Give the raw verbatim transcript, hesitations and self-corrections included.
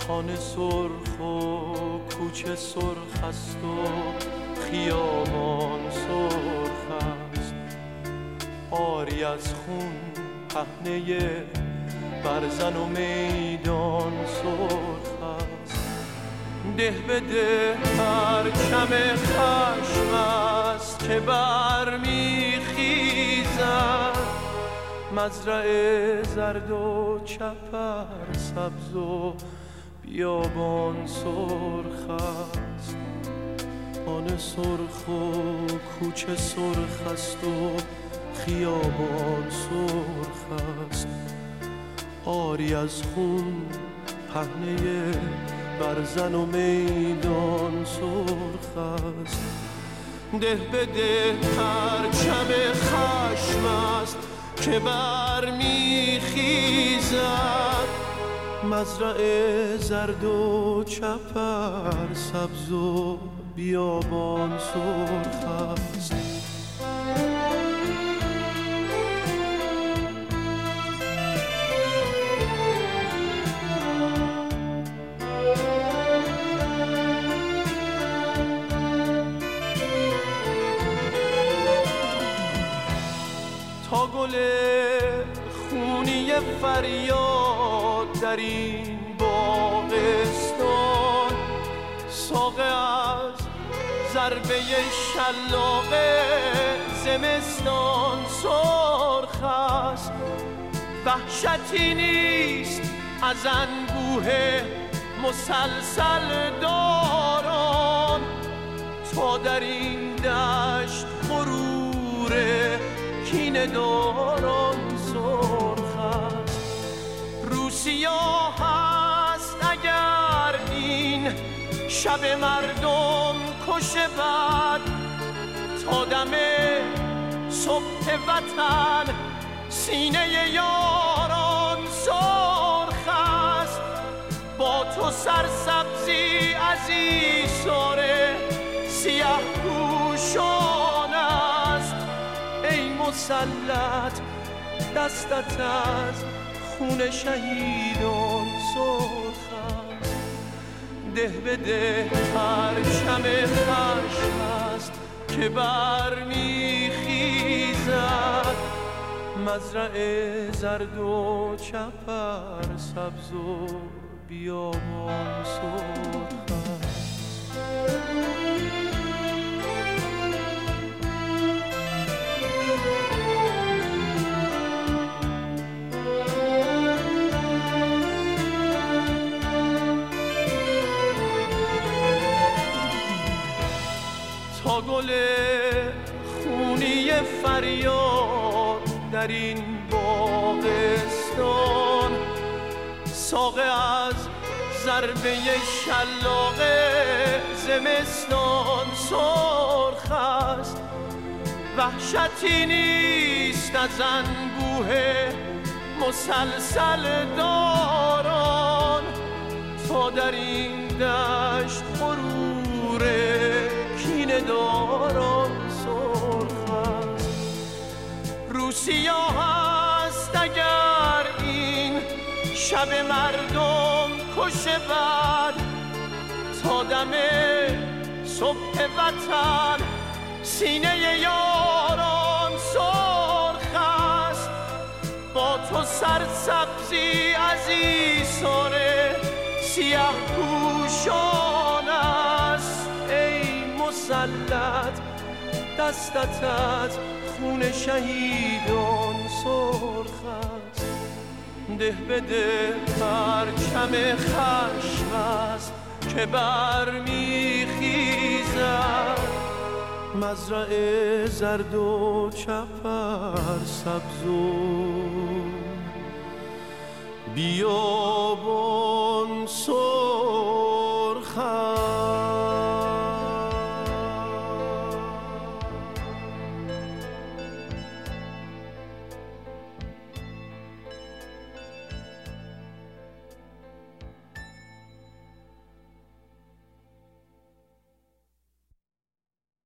خانه سرخ و کوچه سرخ است و خیابان سرخ است، آری از خون پهنه برزن و میدان سرخ است. ده به ده پرچم خشم است که برمیخیزد، مزرعه زرد و چپر سبز و بیابان سرخ است. خانه سرخ و کوچه سرخ است و خیابان سرخ است، آری از خون پهنه برزن و میدان سرخ است. ده به ده پرچم خشم است که برمیخیزد، مزرعه زرد و چپر سبز و بیابان سرخ است. تا گل خونی فریاد در این باغستان، ساقه از ضربه شلاق زمستان سرخ است. وحشتی نیست از انبوه مسلسل داران، تا در این دشت غروره کینه داران سرخ است. روسیا هست اگر این شب مردم کشه بد، تا دم صبح وطن سینه یاران سرخ است. با تو سرسبزی عزیزان سیه پوشان است، ای مسلط دستت از خون شهیدان سرخ است. ده به ده پرچم خشم است که برمیخیزد، مزرعه زرد و چپر سبز و بیابان سرخ است. تا گل خونی فریاد در این باغستان، ساقه از ضربه شلاق زمستان سرخ است. وحشتی نیست از انبوه مسلسل داران، تا در این دشت غروره کینه داران سرخ است. روسیا هست اگر این شب مردم کشه بد، تا دم صبح وطن سینه یاران سرخ است. با تو سرسبزی عزیزان سیه پوشان است، ای مسلط دستت از خون شهیدان سرخ است. ده به ده پرچم خشم است که برمیخیزد، مزرعه زرد و چپر سبز و بیابان سرخ